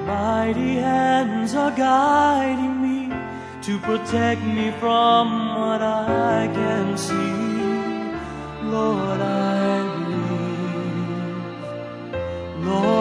Mighty hands are guiding me to protect me from what I can see. Lord, I believe. Lord,